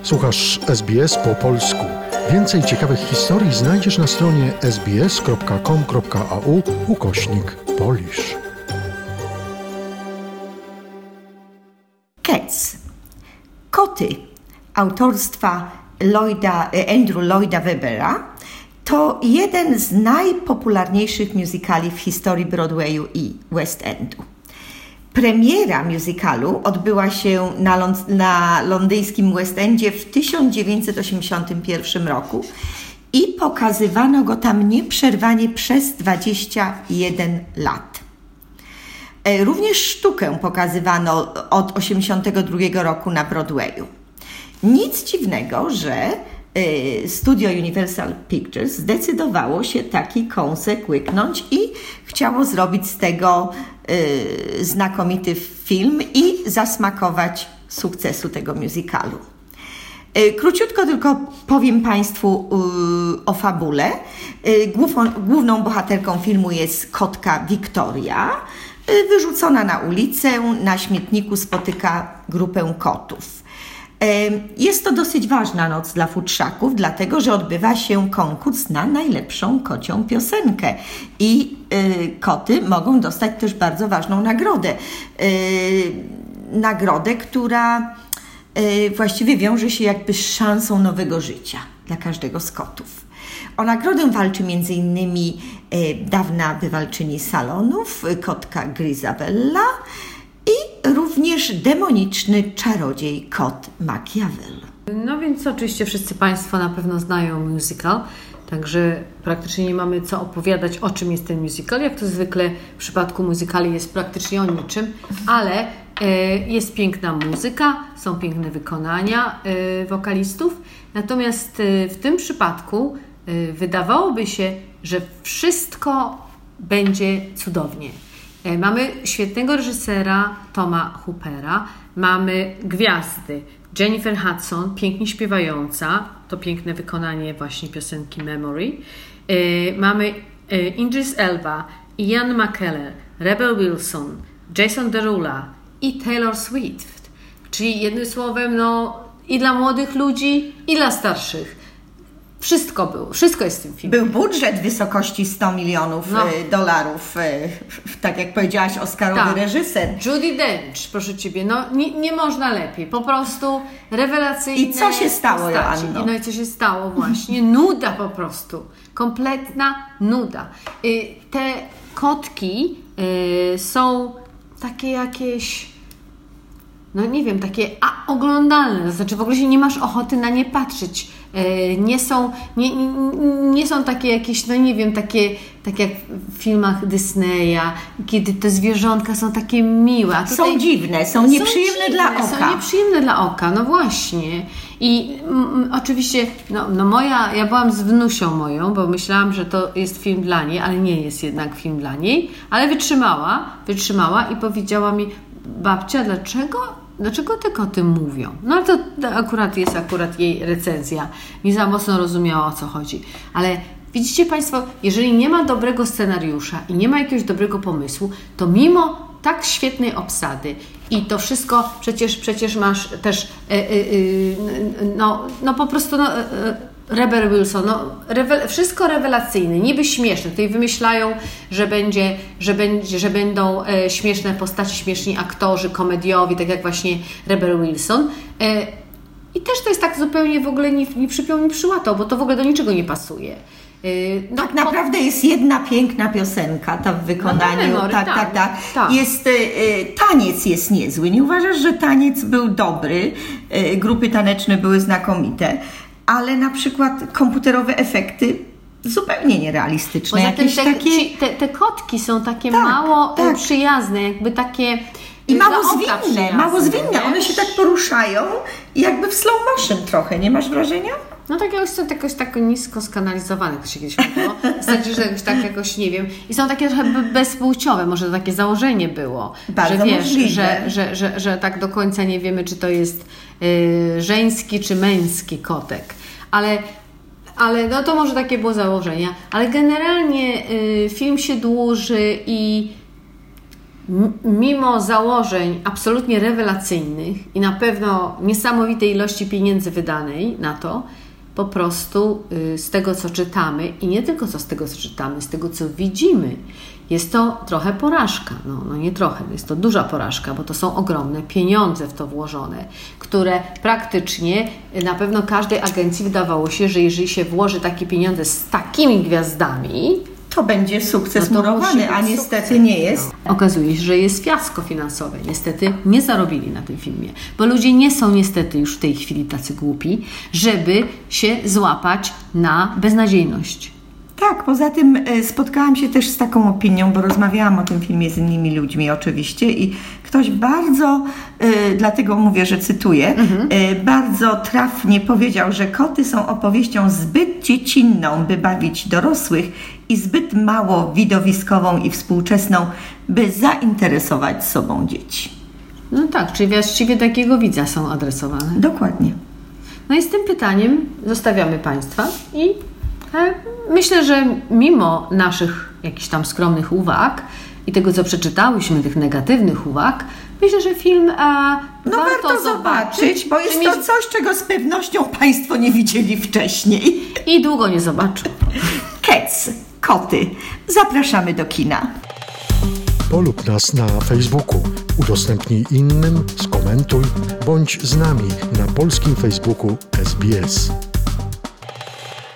Słuchasz SBS po polsku. Więcej ciekawych historii znajdziesz na stronie sbs.com.au/Polish. Cats. Koty autorstwa Andrew Lloyda Webbera to jeden z najpopularniejszych musicali w historii Broadwayu i West Endu. Premiera musicalu odbyła się na londyńskim West Endzie w 1981 roku i pokazywano go tam nieprzerwanie przez 21 lat. Również sztukę pokazywano od 1982 roku na Broadwayu. Nic dziwnego, że studio Universal Pictures zdecydowało się taki kąsek łyknąć i chciało zrobić z tego znakomity film i zasmakować sukcesu tego musicalu. Króciutko tylko powiem Państwu o fabule. Główną bohaterką filmu jest kotka Victoria. Wyrzucona na ulicę, na śmietniku spotyka grupę kotów. Jest to dosyć ważna noc dla futrzaków, dlatego że odbywa się konkurs na najlepszą kocią piosenkę i koty mogą dostać też bardzo ważną nagrodę. Nagrodę, która właściwie wiąże się jakby z szansą nowego życia dla każdego z kotów. O nagrodę walczy m.in. dawna bywalczyni salonów, kotka Grizabella, i również demoniczny czarodziej kot Machiavel. No więc oczywiście wszyscy Państwo na pewno znają musical, także praktycznie nie mamy co opowiadać, o czym jest ten musical. Jak to zwykle w przypadku musicali jest praktycznie o niczym, ale jest piękna muzyka, są piękne wykonania wokalistów, natomiast w tym przypadku wydawałoby się, że wszystko będzie cudownie. Mamy świetnego reżysera Toma Hoopera, mamy gwiazdy Jennifer Hudson, pięknie śpiewająca, to piękne wykonanie właśnie piosenki Memory. Mamy Idris Elba, Ian McKellen, Rebel Wilson, Jason Derulo i Taylor Swift. Czyli jednym słowem, no i dla młodych ludzi, i dla starszych. Wszystko było, wszystko jest w tym filmie. Był budżet w wysokości $100 milionów, tak jak powiedziałaś, Oscarowy reżyser. Judi Dench, proszę Ciebie, no nie można lepiej, po prostu rewelacyjne. I co się stało, Joanno? No i co się stało właśnie? Nuda po prostu, kompletna nuda. Te kotki są takie jakieś, no nie wiem, takie oglądalne, to znaczy w ogóle się nie masz ochoty na nie patrzeć. Nie są takie jakieś, no nie wiem, takie tak jak w filmach Disneya, kiedy te zwierzątka są takie miłe. A tutaj są dziwne, są nieprzyjemne dla oka. Są nieprzyjemne dla oka, no właśnie. I oczywiście, ja byłam z wnusią moją, bo myślałam, że to jest film dla niej, ale nie jest jednak film dla niej, ale wytrzymała i powiedziała mi: babcia, dlaczego te koty mówią? No to akurat jest jej recenzja. Nie za mocno rozumiała, o co chodzi. Ale widzicie Państwo, jeżeli nie ma dobrego scenariusza i nie ma jakiegoś dobrego pomysłu, to mimo tak świetnej obsady i to wszystko przecież masz też po prostu Rebel Wilson, wszystko rewelacyjne, niby śmieszne. Tutaj wymyślają, że będą śmieszne postaci, śmieszni aktorzy komediowi, tak jak właśnie Rebel Wilson. I też to jest tak zupełnie w ogóle nie przypiął, nie przyłatał, bo to w ogóle do niczego nie pasuje. Tak naprawdę jest jedna piękna piosenka ta w wykonaniu. Tak. Jest, taniec jest niezły. Nie uważasz, że taniec był dobry? Grupy taneczne były znakomite. Ale na przykład komputerowe efekty zupełnie nierealistyczne. Jakieś te kotki są takie mało przyjazne, jakby takie i mało zwinne. One się tak poruszają jakby w slow motion trochę, nie masz wrażenia? No tak jakoś tak nisko skanalizowane, to się kiedyś mówiło. Znaczy, że jakoś nie wiem. I są takie trochę bezpłciowe, może to takie założenie było. Bardzo że możliwe. Że tak do końca nie wiemy, czy to jest żeński czy męski kotek. Ale no to może takie było założenie. Ale generalnie film się dłuży i mimo założeń absolutnie rewelacyjnych i na pewno niesamowitej ilości pieniędzy wydanej na to, po prostu z tego, co czytamy i nie tylko z tego, co czytamy, z tego, co widzimy, jest to trochę porażka. No nie trochę, jest to duża porażka, bo to są ogromne pieniądze w to włożone, które praktycznie na pewno każdej agencji wydawało się, że jeżeli się włoży takie pieniądze z takimi gwiazdami, To będzie sukces no to musi murowany, być a niestety sukces. nie jest. No. Okazuje się, że jest fiasko finansowe. Niestety nie zarobili na tym filmie, bo ludzie nie są niestety już w tej chwili tacy głupi, żeby się złapać na beznadziejność. Tak, poza tym spotkałam się też z taką opinią, bo rozmawiałam o tym filmie z innymi ludźmi oczywiście i ktoś bardzo, dlatego mówię, że cytuję, bardzo trafnie powiedział, że Koty są opowieścią zbyt dziecinną, by bawić dorosłych i zbyt mało widowiskową i współczesną, by zainteresować sobą dzieci. No tak, czyli właściwie takiego widza są adresowane. Dokładnie. No i z tym pytaniem zostawiamy Państwa i myślę, że mimo naszych jakichś tam skromnych uwag i tego, co przeczytałyśmy, tych negatywnych uwag, myślę, że film Warto zobaczyć, bo jest to coś, czego z pewnością Państwo nie widzieli wcześniej. i długo nie zobaczą. Cats, koty. Zapraszamy do kina. Polub nas na Facebooku, udostępnij innym, skomentuj, bądź z nami na polskim Facebooku SBS.